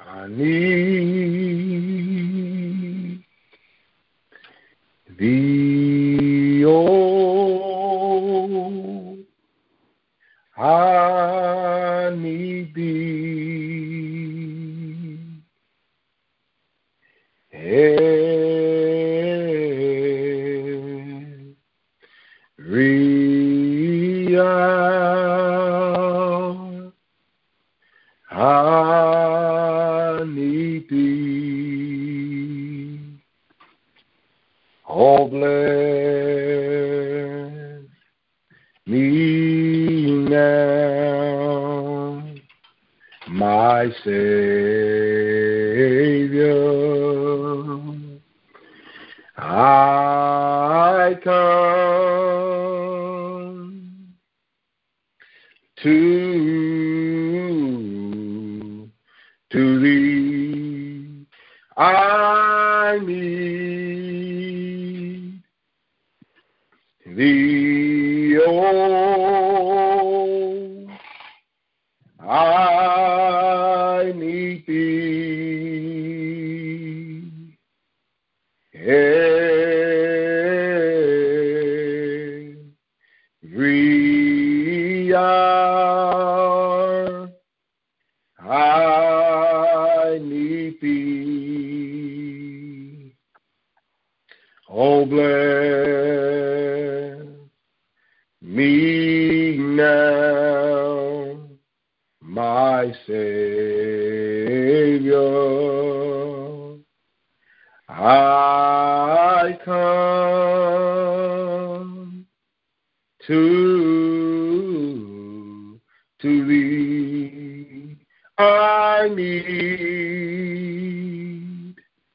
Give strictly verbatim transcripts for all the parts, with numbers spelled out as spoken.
I need thee, oh, I need thee every hour. I need thee. Oh, bless me now, my Savior. I come to, to thee. I need thee, oh, I need thee every hour. I need thee. Oh, bless me now, my Savior. I come to, to thee. I need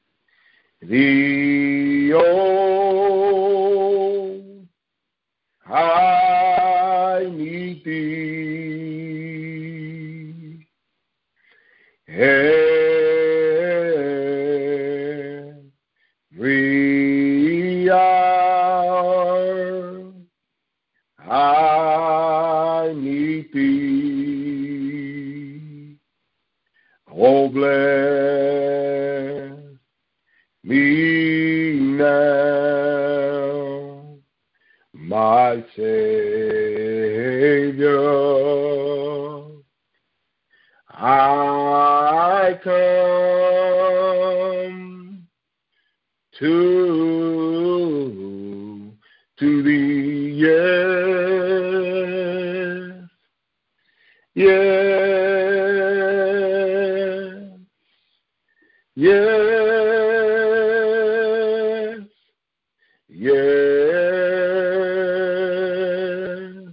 thee, oh, I need thee every hour. I need thee. Oh, bless me now, my Savior. I come to, to thee, yes, yes, yes, yes,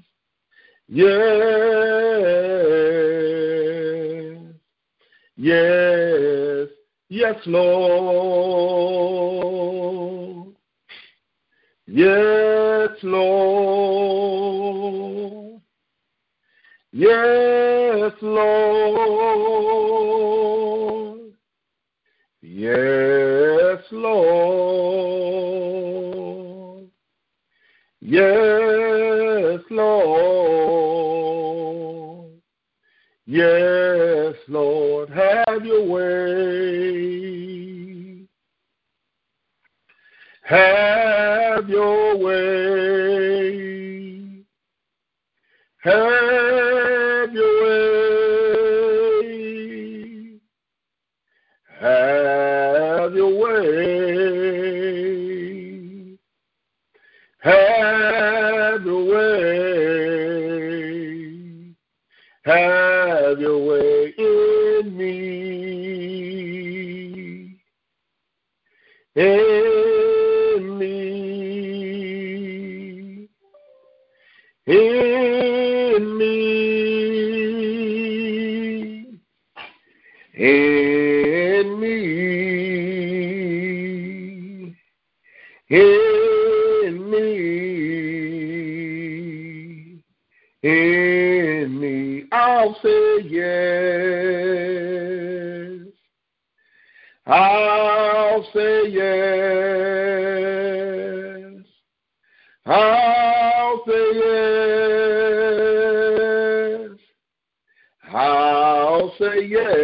yes, yes, yes, Lord, yes, Lord, yes, Lord, yes, Lord, yes, Lord, yes, Lord, have your way, have your way, have your way, have your way, have your way, have your way in me, in me, in me, in me, in me, in me. I'll say yes, I'll say yes, I'll say yes, I'll say yes.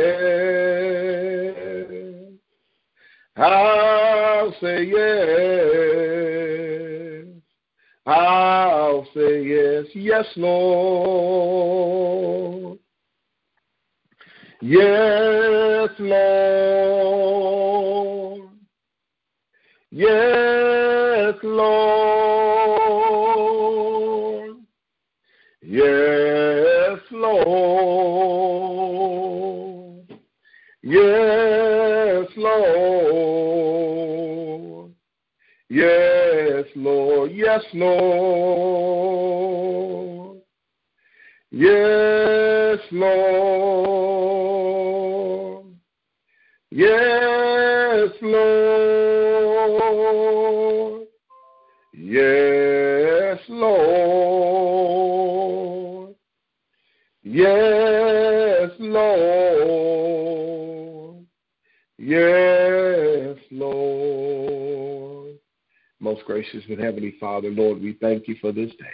I'll say yes. I'll say yes. Yes, Lord. Yes, Lord. Yes, Lord. Yes, Lord. Yes, Lord. Yes, Lord. Yes, Lord. Yes, Lord. Yes, Lord. Yes, Lord. Yes, Lord. Yes, Lord. Most gracious and heavenly Father, Lord, we thank you for this day.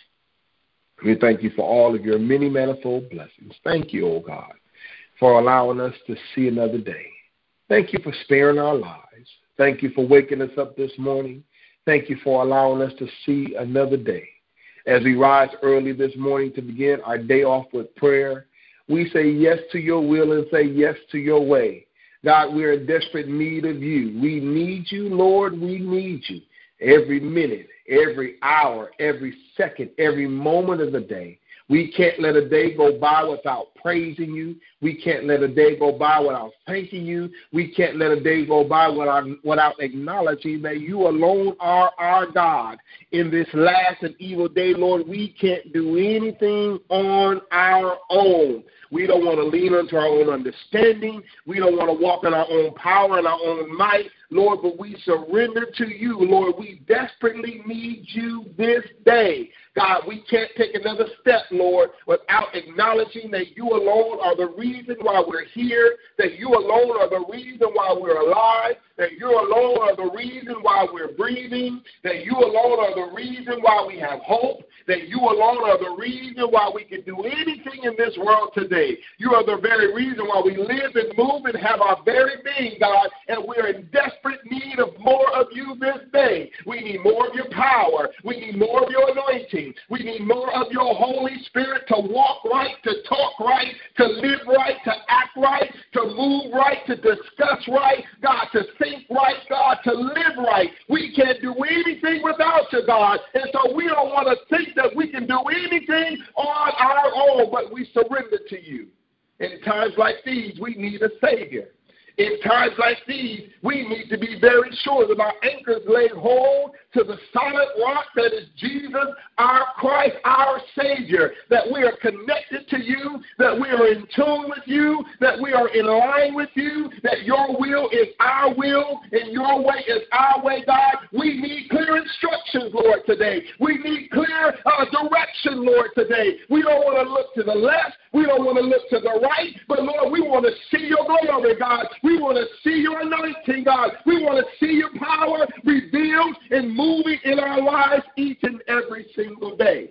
We thank you for all of your many manifold blessings. Thank you, oh God, for allowing us to see another day. Thank you for sparing our lives. Thank you for waking us up this morning. Thank you for allowing us to see another day. As we rise early this morning to begin our day off with prayer, we say yes to your will and say yes to your way. God, we're in desperate need of you. We need you, Lord. We need you every minute, every hour, every second, every moment of the day. We can't let a day go by without praising you. We can't let a day go by without thanking you. We can't let a day go by without, without acknowledging that you alone are our God. In this last and evil day, Lord, we can't do anything on our own. We don't want to lean into our own understanding. We don't want to walk in our own power and our own might, Lord, but we surrender to you, Lord. We desperately need you this day. God, we can't take another step, Lord, without acknowledging that you alone are the reason why we're here, that you alone are the reason why we're alive, that you alone are the reason why we're breathing, that you alone are the reason why we have hope, that you alone are the reason why we can do anything in this world today. You are the very reason why we live and move and have our very being, God, and we're in desperate need of more of you this day. We need more of your power. We need more of your anointing. We need more of your Holy Spirit to walk right, to talk right, to live right, to act right, to move right, to discuss right, God, to think right, God, to live right. We can't do anything without you, God, and so we don't want to think that we can do anything on our own, but we surrender to you. In times like these, we need a Savior. In times like these, we need to be very sure that our anchors lay hold to the solid rock that is Jesus, our Christ, our Savior, that we are connected to you, that we are in tune with you, that we are in line with you, that your will is our will and your way is our way, God. We need clear instructions, Lord, today. We need clear uh, direction, Lord, today. We don't want to look to the left. We don't want to look to the right, but, Lord, we want to see your glory, God. We want to see your anointing, God. We want to see your power revealed and moving in our lives each and every single day.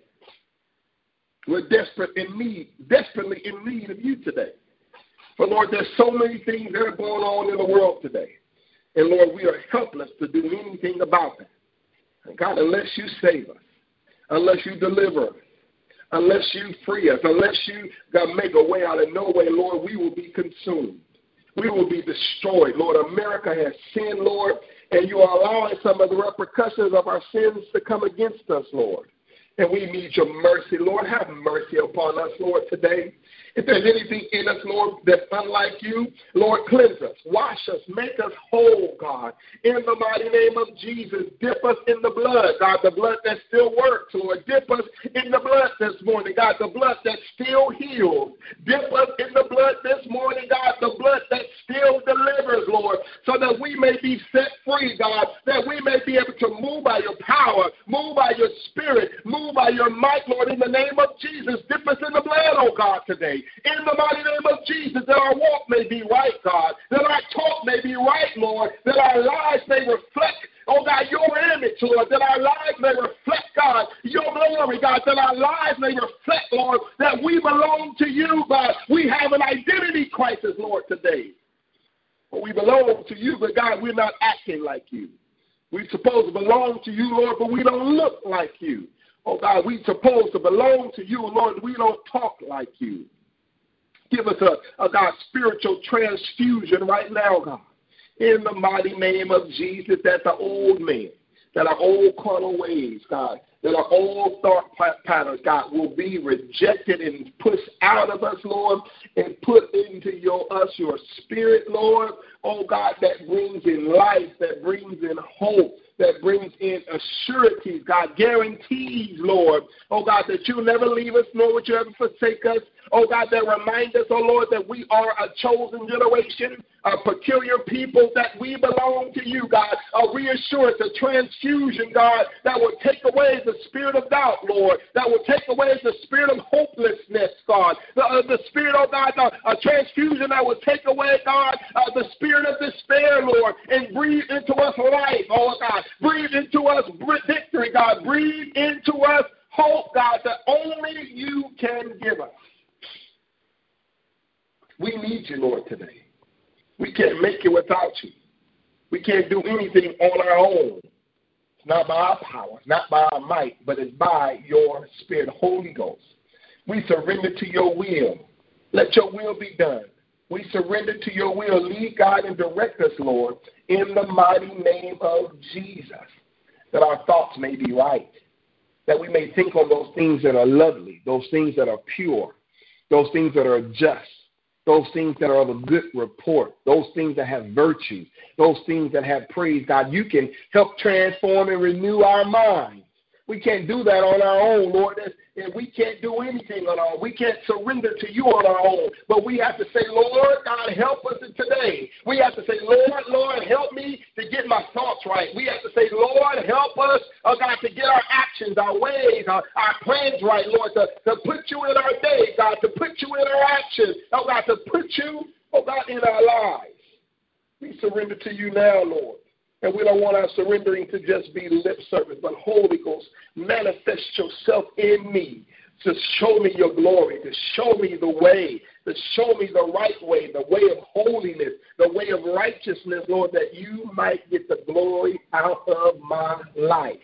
We're desperate in need, desperately in need of you today. For, Lord, there's so many things that are going on in the world today. And, Lord, we are helpless to do anything about them. And, God, unless you save us, unless you deliver us, unless you free us, unless you, God, make a way out of no way, Lord, we will be consumed. We will be destroyed. Lord, America has sinned, Lord, and you are allowing some of the repercussions of our sins to come against us, Lord. And we need your mercy, Lord. Have mercy upon us, Lord, today. If there's anything in us, Lord, that's unlike you, Lord, cleanse us, wash us, make us whole, God. In the mighty name of Jesus, dip us in the blood, God, the blood that still works, Lord. Dip us in the blood this morning, God, the blood that still heals. Dip us in the blood this morning, God, the blood that still delivers, Lord, so that we may be set free, God, that we may be able to move by your power, move by your spirit, move by your might, Lord, in the name of Jesus. Dip us in the blood, oh God, today. In the mighty name of Jesus, that our walk may be right, God, that our talk may be right, Lord, that our lives may reflect oh God, your image, Lord, that our lives may reflect, God, your glory, God, that our lives may reflect, Lord, that we belong to you, God. We have an identity crisis, Lord, today. Well, we belong to you, but God, we're not acting like you. We're supposed to belong to you, Lord, but we don't look like you. Oh, God, we're supposed to belong to you, Lord, we don't talk like you. Give us a, a, God, spiritual transfusion right now, God, in the mighty name of Jesus, that the old man, that our old carnal ways, God, that our old thought patterns, God, will be rejected and pushed out of us, Lord, and put into your us your spirit, Lord, oh, God, that brings in life, that brings in hope, that brings in assurances, God, guarantees, Lord, oh, God, that you'll never leave us, nor would you ever forsake us. Oh, God, that remind us, oh, Lord, that we are a chosen generation, a peculiar people, that we belong to you, God, a reassurance, a transfusion, God, that will take away the spirit of doubt, Lord, that will take away the spirit of hopelessness, God, the, uh, the spirit, oh, God, the, a transfusion that will take away, God, uh, the spirit of despair, Lord, and breathe into us life, oh, God, breathe into us victory, God, breathe into us hope, God, that only you can give us. We need you, Lord, today. We can't make it without you. We can't do anything on our own. It's not by our power, it's not by our might, but it's by your Spirit, Holy Ghost. We surrender to your will. Let your will be done. We surrender to your will. Lead, God, and direct us, Lord, in the mighty name of Jesus, that our thoughts may be right, that we may think on those things that are lovely, those things that are pure, those things that are just, those things that are of a good report, those things that have virtue, those things that have praise. God, you can help transform and renew our minds. We can't do that on our own, Lord. And we can't do anything on our own. We can't surrender to you on our own. But we have to say, Lord, God, help us today. We have to say, Lord, Lord, help me to get my thoughts right. We have to say, Lord, help us, oh God, to get our actions, our ways, our, our plans right, Lord, to, to put you in our day, God, to put you in our actions, oh God, to put you, oh God, in our lives. We surrender to you now, Lord. And we don't want our surrendering to just be lip service, but Holy Ghost, manifest yourself in me to show me your glory, to show me the way, to show me the right way, the way of holiness, the way of righteousness, Lord, that you might get the glory out of my life.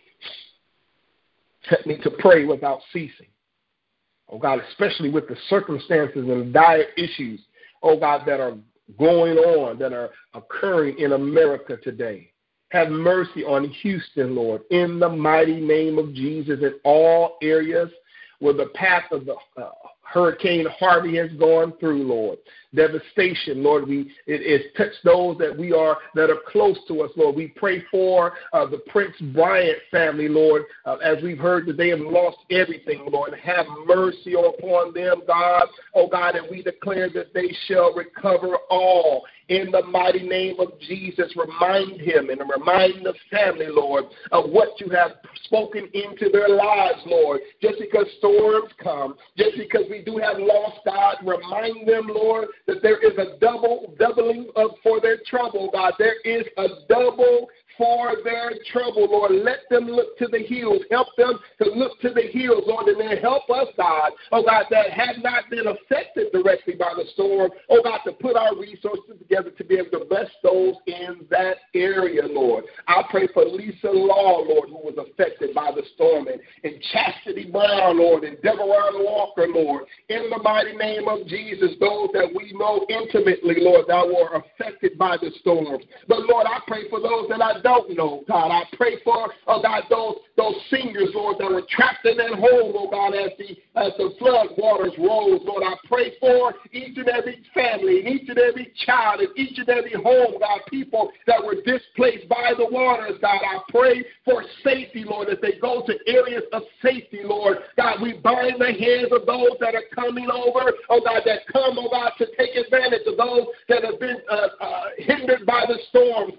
Help me to pray without ceasing. Oh, God, especially with the circumstances and dire issues, oh, God, that are going on, that are occurring in America today. Have mercy on Houston, Lord, in the mighty name of Jesus, in all areas where the path of the uh, Hurricane Harvey has gone through, Lord. Devastation, Lord. We it, it touched those that we are that are close to us, Lord. We pray for uh, the Prince Bryant family, Lord, uh, as we've heard that they have lost everything, Lord. Have mercy upon them, God. Oh, God, and we declare that they shall recover all. In the mighty name of Jesus, remind him and remind the family, Lord, of what you have spoken into their lives, Lord. Just because storms come, just because we do have lost, God, remind them, Lord, that there is a double, doubling of for their trouble, God. There is a double for their trouble, Lord. Let them look to the hills. Help them to look to the hills, Lord, and then help us, God, oh, God, that have not been affected directly by the storm, oh, God, to put our resources together to be able to bless those in that area, Lord. I pray for Lisa Law, Lord, who was affected by the storm, and, and Chastity Brown, Lord, and Deborah Walker, Lord, in the mighty name of Jesus, those that we know intimately, Lord, that were affected by the storm. But, Lord, I pray for those that I don't know, God. I pray for, oh, God, those, those seniors, Lord, that were trapped in that hole, oh, God, as the, as the flood waters rose, Lord. I pray for each and every family and each and every child and each and every home, God, people that were displaced by the waters, God. I pray for safety, Lord, as they go to areas of safety, Lord. God, we bind the hands of those that are coming over, oh, God, that come, oh, God, to take advantage of those that have been uh, uh, hindered by the storms, God.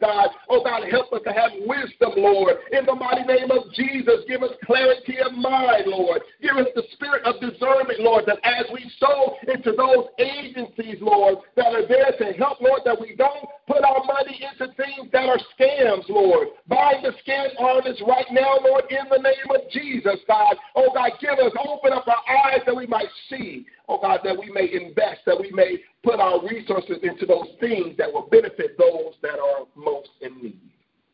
Oh, God, help us to have wisdom, Lord. In the mighty name of Jesus, give us clarity of mind, Lord. Give us the spirit of discernment, Lord, that as we sow into those agencies, Lord, that are there to help, Lord, that we don't put our money into things that are scams, Lord. Bind the scam artists right now, Lord, in the name of Jesus, God. Oh, God, give us, open up our eyes that we might see. Oh, God, that we may invest, that we may put our resources into those things that will benefit those that are most in need.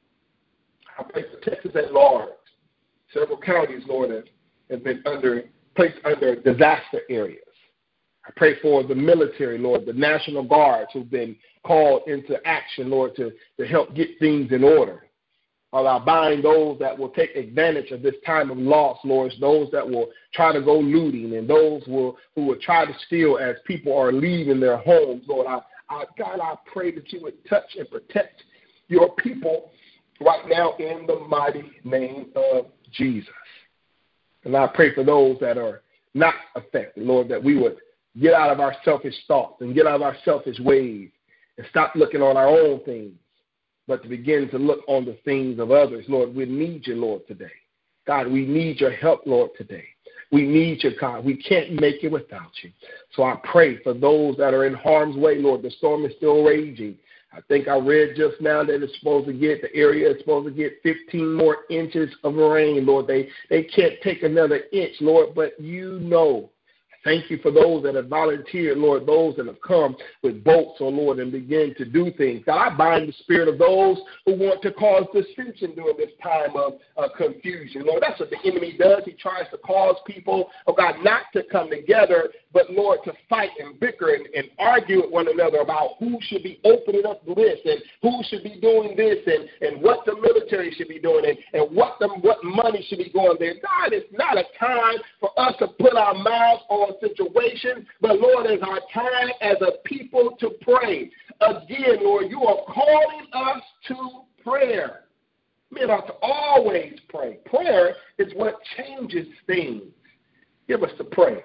I pray for Texas at large. Several counties, Lord, have, have been under placed under disaster areas. I pray for the military, Lord, the National Guards who've been called into action, Lord, to, to help get things in order. While I bind those that will take advantage of this time of loss, Lord, those that will try to go looting and those will, who will try to steal as people are leaving their homes, Lord. I, I, God, I pray that you would touch and protect your people right now in the mighty name of Jesus. And I pray for those that are not affected, Lord, that we would get out of our selfish thoughts and get out of our selfish ways and stop looking on our own things, but to begin to look on the things of others. Lord, we need you, Lord, today. God, we need your help, Lord, today. We need you, God. We can't make it without you. So I pray for those that are in harm's way, Lord. The storm is still raging. I think I read just now that it's supposed to get, the area is supposed to get fifteen more inches of rain, Lord. They, they can't take another inch, Lord, but you know. Thank you for those that have volunteered, Lord, those that have come with boats, oh Lord, and begin to do things. God, I bind the spirit of those who want to cause dissension during this time of uh, confusion. Lord, that's what the enemy does. He tries to cause people, oh God, not to come together, but, Lord, to fight and bicker and, and argue with one another about who should be opening up this and who should be doing this and, and what the military should be doing and, and what, the, what money should be going there. God, it's not a time for us to put our mouths on situation, but Lord, it's our time as a people to pray. Again, Lord, you are calling us to prayer. Men ought to always pray. Prayer is what changes things. Give us to pray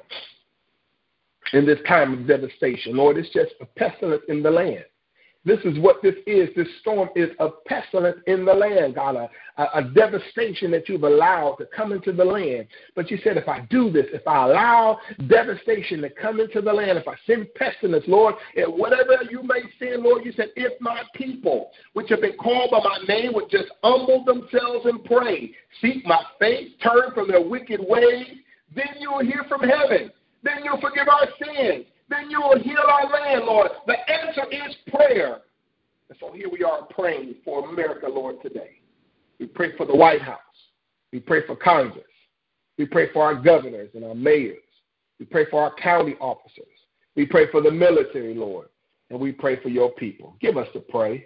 in this time of devastation. Lord, it's just a pestilence in the land. This is what this is. This storm is a pestilence in the land, God, a, a, a devastation that you've allowed to come into the land. But you said, if I do this, if I allow devastation to come into the land, if I send pestilence, Lord, and whatever you may send, Lord, you said, if my people, which have been called by my name, would just humble themselves and pray, seek my face, turn from their wicked ways, then you will hear from heaven. Then you'll forgive our sins. Then you will heal our land, Lord. The answer is prayer. And so here we are praying for America, Lord, today. We pray for the White House. We pray for Congress. We pray for our governors and our mayors. We pray for our county officers. We pray for the military, Lord. And we pray for your people. Give us to pray.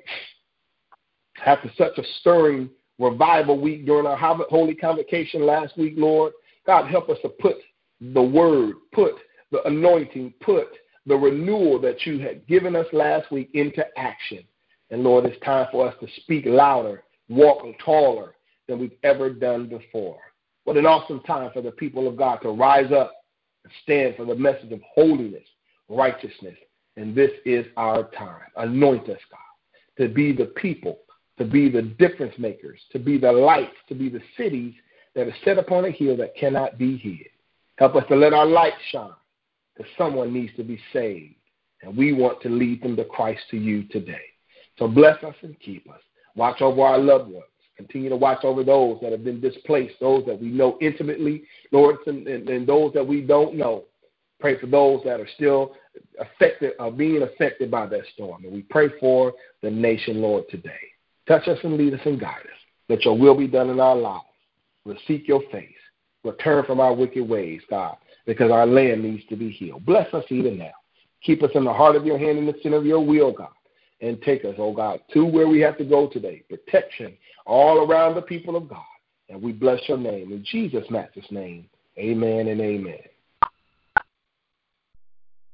After such a stirring revival week during our holy convocation last week, Lord, God, help us to put the word, put the anointing, put the renewal that you had given us last week into action. And Lord, it's time for us to speak louder, walk taller than we've ever done before. What an awesome time for the people of God to rise up and stand for the message of holiness, righteousness. And this is our time. Anoint us, God, to be the people, to be the difference makers, to be the lights, to be the cities that are set upon a hill that cannot be hid. Help us to let our light shine, because someone needs to be saved, and we want to lead them to Christ, to you today. So bless us and keep us. Watch over our loved ones. Continue to watch over those that have been displaced, those that we know intimately, Lord, and, and, and those that we don't know. Pray for those that are still affected, are being affected by that storm. And we pray for the nation, Lord, today. Touch us and lead us and guide us. Let your will be done in our lives. We'll seek your face. We'll turn from our wicked ways, God, because our land needs to be healed. Bless us even now. Keep us in the heart of your hand and the center of your will, God, and take us, oh God, to where we have to go today. Protection all around the people of God. And we bless your name. In Jesus' matchless name, amen and amen.